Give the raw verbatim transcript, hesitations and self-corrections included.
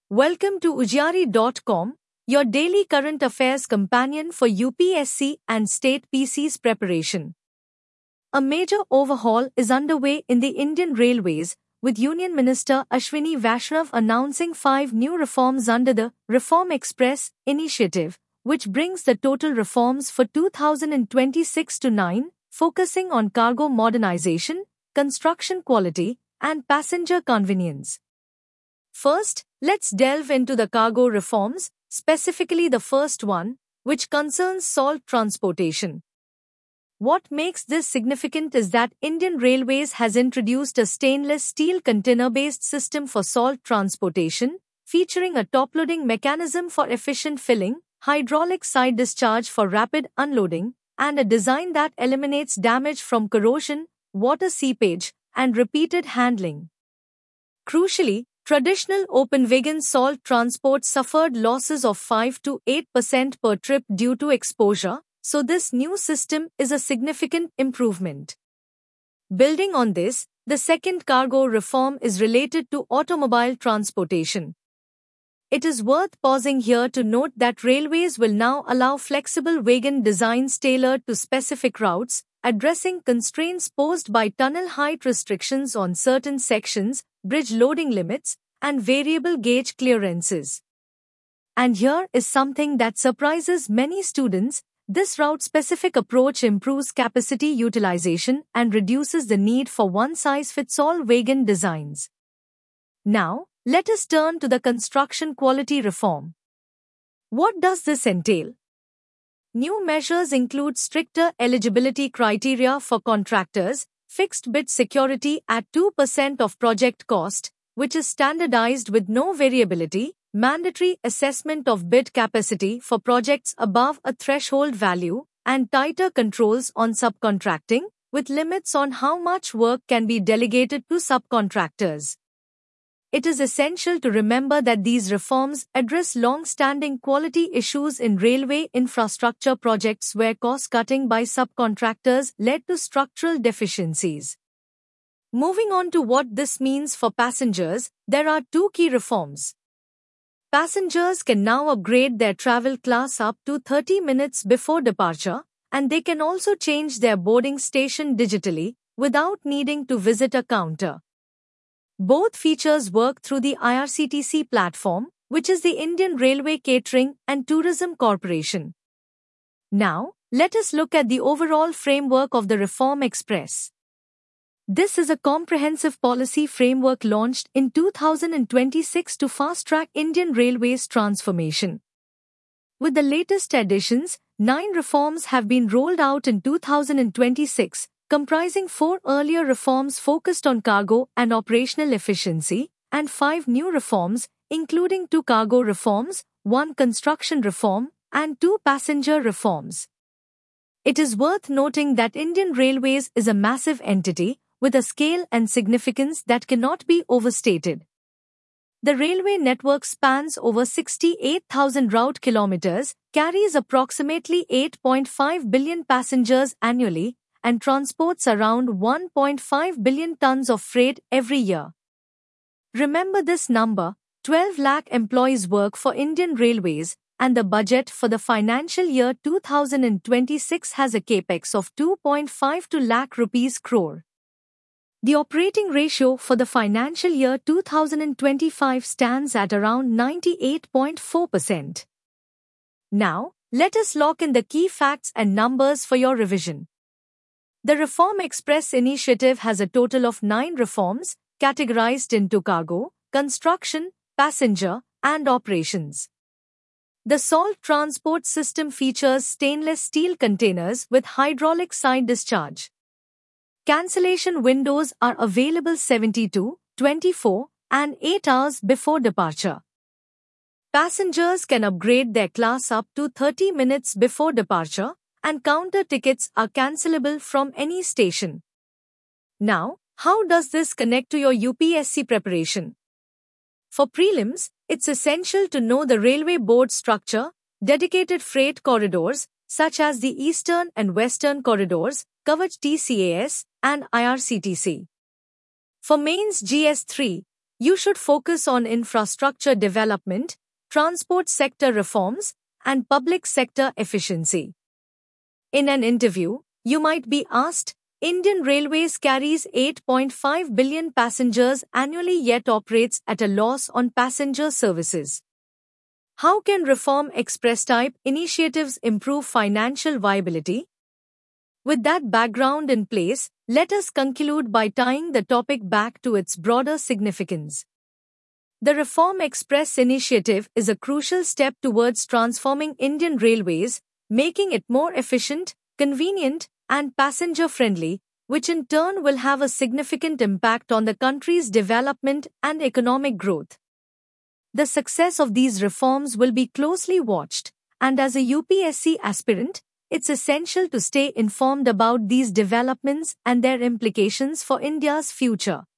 Welcome to Ujari dot com, your daily current affairs companion for U P S C and state P Cs preparation. A major overhaul is underway in the Indian Railways, with Union Minister Ashwini Vaishnav announcing five new reforms under the Reform Express initiative, which brings the total reforms for two thousand twenty-six to nine, focusing on cargo modernization, construction quality, and passenger convenience. First, let's delve into the cargo reforms, specifically the first one, which concerns salt transportation. What makes this significant is that Indian Railways has introduced a stainless steel container-based system for salt transportation, featuring a top-loading mechanism for efficient filling, hydraulic side discharge for rapid unloading, and a design that eliminates damage from corrosion, water seepage, and repeated handling. Crucially, traditional open-wagon salt transport suffered losses of five to eight percent per trip due to exposure, so this new system is a significant improvement. Building on this, the second cargo reform is related to automobile transportation. It is worth pausing here to note that railways will now allow flexible wagon designs tailored to specific routes, addressing constraints posed by tunnel height restrictions on certain sections, bridge loading limits, and variable gauge clearances. And here is something that surprises many students: this route-specific approach improves capacity utilization and reduces the need for one-size-fits-all wagon designs. Now, let us turn to the construction quality reform. What does this entail? New measures include stricter eligibility criteria for contractors, fixed bid security at two percent of project cost, which is standardized with no variability, mandatory assessment of bid capacity for projects above a threshold value, and tighter controls on subcontracting, with limits on how much work can be delegated to subcontractors. It is essential to remember that these reforms address long-standing quality issues in railway infrastructure projects where cost-cutting by subcontractors led to structural deficiencies. Moving on to what this means for passengers, there are two key reforms. Passengers can now upgrade their travel class up to thirty minutes before departure, and they can also change their boarding station digitally, without needing to visit a counter. Both features work through the I R C T C platform, which is the Indian Railway Catering and Tourism Corporation. Now, let us look at the overall framework of the Reform Express. This is a comprehensive policy framework launched in two thousand twenty-six to fast-track Indian Railways transformation. With the latest additions, nine reforms have been rolled out in two thousand twenty-six, comprising four earlier reforms focused on cargo and operational efficiency, and five new reforms, including two cargo reforms, one construction reform, and two passenger reforms. It is worth noting that Indian Railways is a massive entity, with a scale and significance that cannot be overstated. The railway network spans over sixty-eight thousand route kilometers, carries approximately eight point five billion passengers annually, and transports around one point five billion tons of freight every year. Remember this number: twelve lakh employees work for Indian Railways, and the budget for the financial year two thousand twenty-six has a capex of two point five two lakh rupees crore. The operating ratio for the financial year two thousand twenty-five stands at around ninety-eight point four percent. Now, let us lock in the key facts and numbers for your revision. The Reform Express initiative has a total of nine reforms, categorized into cargo, construction, passenger, and operations. The salt transport system features stainless steel containers with hydraulic side discharge. Cancellation windows are available seventy-two, twenty-four, and eight hours before departure. Passengers can upgrade their class up to thirty minutes before departure, and counter tickets are cancelable from any station. Now, how does this connect to your U P S C preparation? For prelims, it's essential to know the railway board structure, dedicated freight corridors, such as the Eastern and Western corridors, Kavach T C A S, and I R C T C. For mains G S three, you should focus on infrastructure development, transport sector reforms, and public sector efficiency. In an interview, you might be asked, Indian Railways carries eight point five billion passengers annually yet operates at a loss on passenger services. How can reform express-type initiatives improve financial viability? With that background in place, let us conclude by tying the topic back to its broader significance. The Reform Express initiative is a crucial step towards transforming Indian Railways, making it more efficient, convenient, and passenger-friendly, which in turn will have a significant impact on the country's development and economic growth. The success of these reforms will be closely watched, and as a U P S C aspirant, it's essential to stay informed about these developments and their implications for India's future.